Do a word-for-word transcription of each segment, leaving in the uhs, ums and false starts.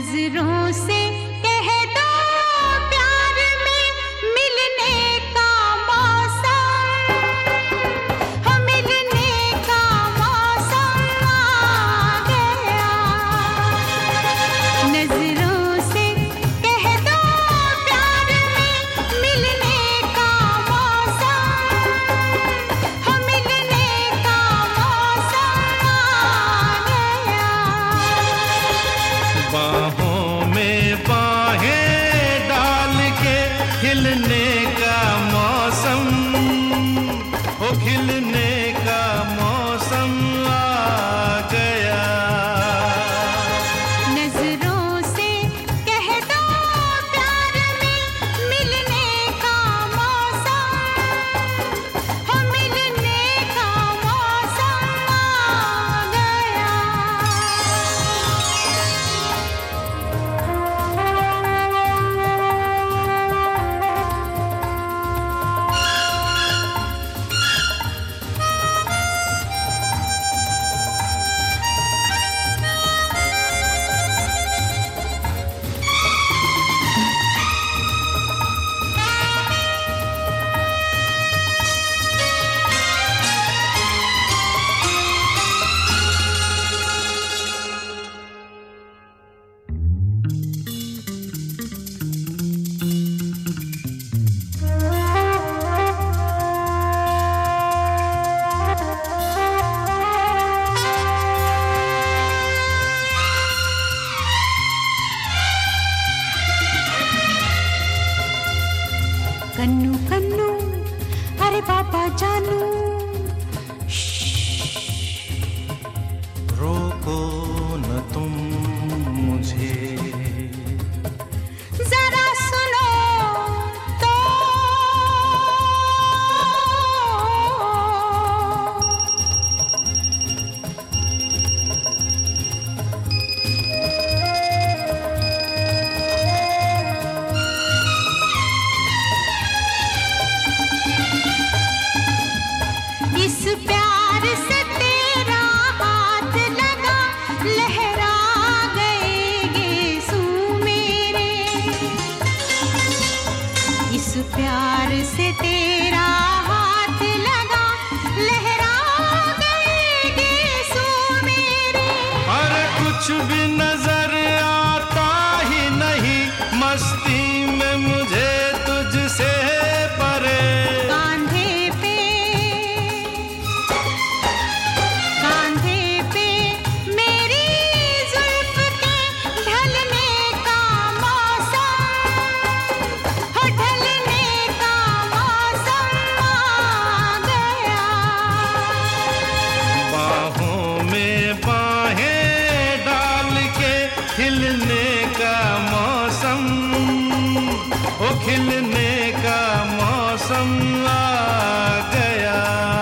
नजरों से कह दो प्यार में मिलने का मौसम, हो मिलने का मौसम आ गया। नजरों से कह दो प्यार में मिलने का मौसम, हो मिलने का मौसम आ गया। बाहों में बाहें डाल के खिलने का मौसम, ओ खिलने का मौसम आ गया। नजरों से कह दो प्यार में मिलने का मौसम, हो मिलने का मौसम आ गया। कन्नू कन्नू अरे बाबा जानू, रोको न तुम मुझे, जरा सुनो तो। इस प्यार से तेरा हाथ लगा, लहरा गए गेसू मेरे। इस प्यार से तेरा हाथ लगा, लहरा गए गेसू मेरे। अरे कुछ भी नजर आता ही नहीं, मस्ती में मुझे तुझसे परे। कांधे पे कांधे पे मेरी जुल्फ के ढलने का मौसम, हो ढलने का मौसम आ गया। बाहों में बाहें डाल के खिलने का मौसम, ओ खिलने का मौसम आ गया।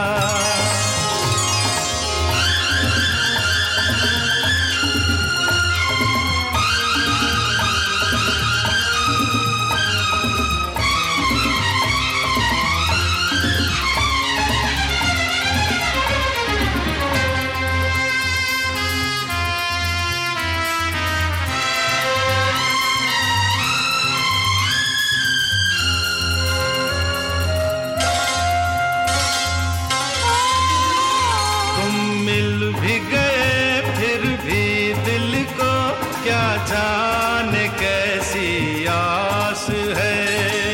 तुम मिल भी गए फिर भी दिल को क्या जाने कैसी आस है।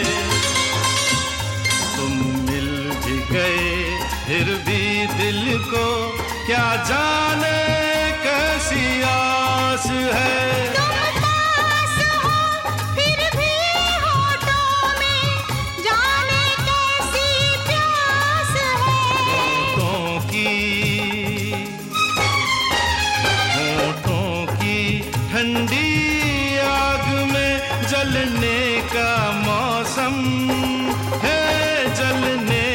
तुम मिल भी गए फिर भी दिल को क्या जाने कैसी आस है। तुम पास हो फिर भी होठों में जाने कैसी प्यास है। होठों की होठों की ठंडी आग में जलने का मौसम है, जलने